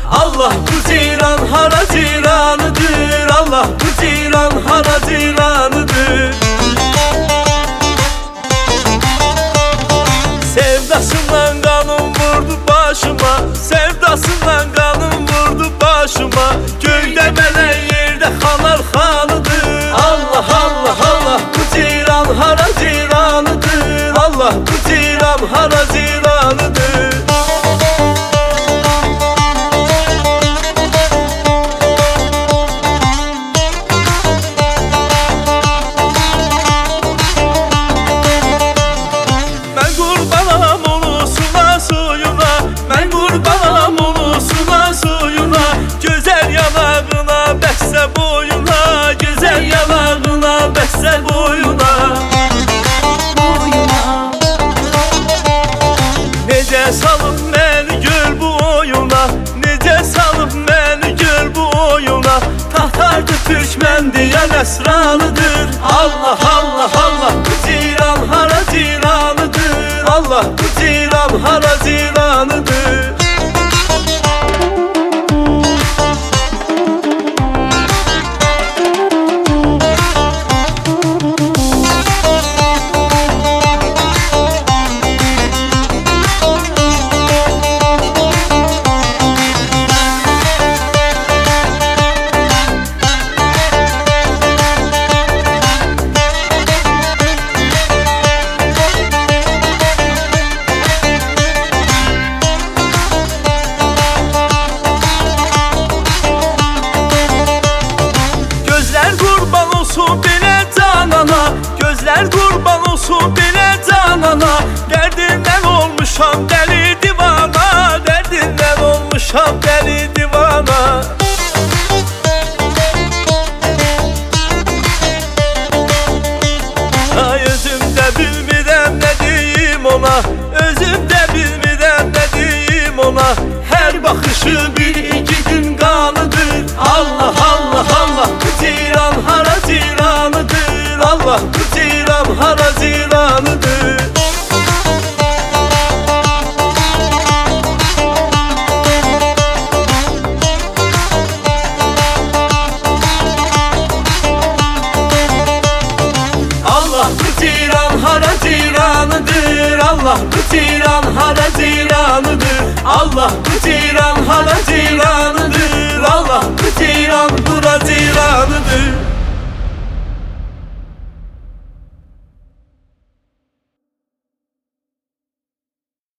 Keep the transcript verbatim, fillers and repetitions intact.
Allah bu ceyran hara ceyranıdır. Allah bu ceyran hara ceyranıdır. Sevdasından kanım vurdu başıma, sevdasından kanım vurdu başıma. Göyde meleği yerde hanar hanıdır. Allah Allah Allah bu ceyran hara ceyranıdır. Allah bu ceyran hara ceyranıdır. Ben kurbanam ulusuna suyuna, ben kurbanam ulusuna suyuna. Güzel yanağına bəssə boyuna, güzel yanağına bəssə boyuna. Necə salıb məni göl bu oyuna, necə salıb məni göl bu oyuna. Tatardı Türkmen diyen esranıdır. Allah Allah Allah bu ceyran hara ceyranıdır. Allah bu ceyran hara ceyranıdır. Gözler kurban olsun bile canana. Derdinden olmuşam deli divana, derdinden olmuşam deli divana. Ay özümde bilmirəm ne diyeyim ona, özümde bilmirəm ne diyeyim ona. Her bakışı bir iki gün kanıdır. Allah Allah Allah bu ceyran hara ceyranıdır. Allah bu ceyran hara ceyranıdır. Allah bu ceyran hara ceyranıdır. Allah bu ceyran hara ceyranıdır. Allah bu ceyran hara ceyranıdır. Allah bu ceyran hara ceyranıdır.